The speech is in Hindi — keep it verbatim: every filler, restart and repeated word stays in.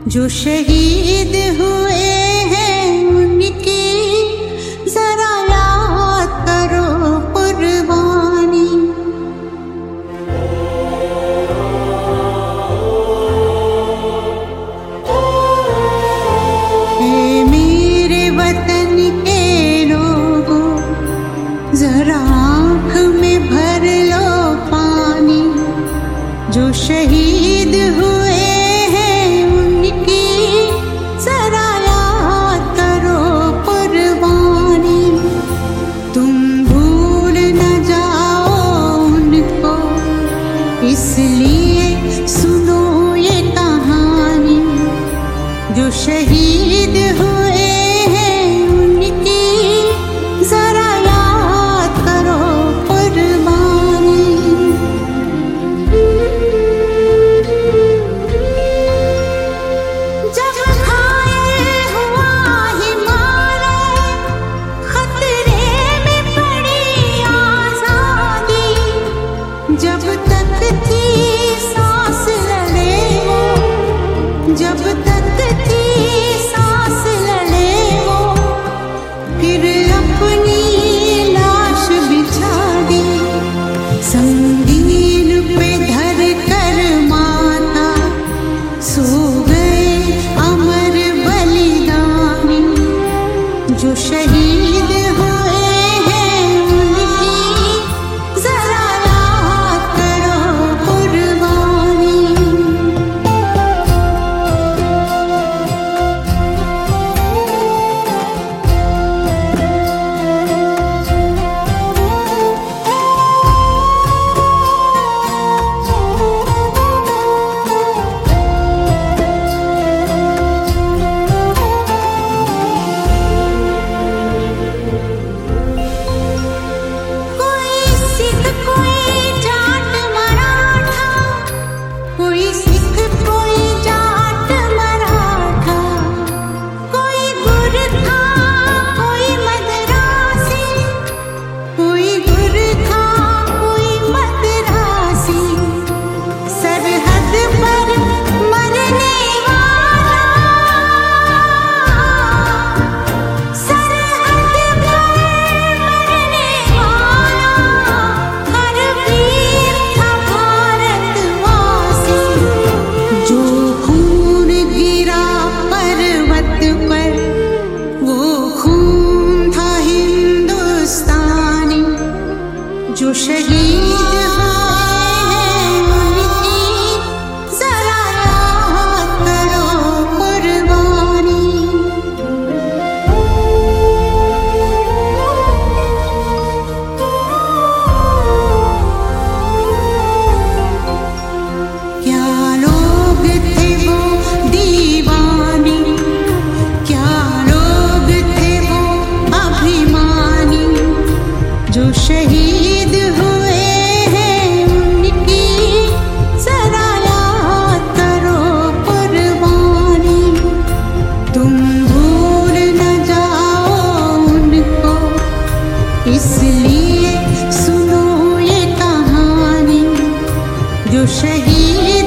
जो शहीद हुए हैं उनकी जरा याद करो कुर्बानी। ए मेरे वतन के लोगों, जरा आँख में भर लो पानी। जो शहीद हुए इसलिए सुनो ये कहानी। जो शहीद हुए हैं उनकी जरा याद करो कुर्बानी। जब घायल हुआ हिमालय, खतरे में पड़ी आजादी। जब तक थी सांस लड़े वो, जब तक थी सांस लड़े वो, फिर अपनी लाश बिछा दी। संगीन पे धर कर माता सो गए अमर बलिदानी। जो शहीद हुए हैं उनकी जरा याद करो कुर्बानी। जो शहीद हुए हैं उनकी जरा याद करो कुर्बानी। क्या लोग थे वो दीवानी, क्या लोग थे वो अभिमानी। जो शहीद हुए हैं उनकी जरा याद करो कुर्बानी। तुम भूल न जाओ उनको, इसलिए सुनो ये कहानी। जो शहीद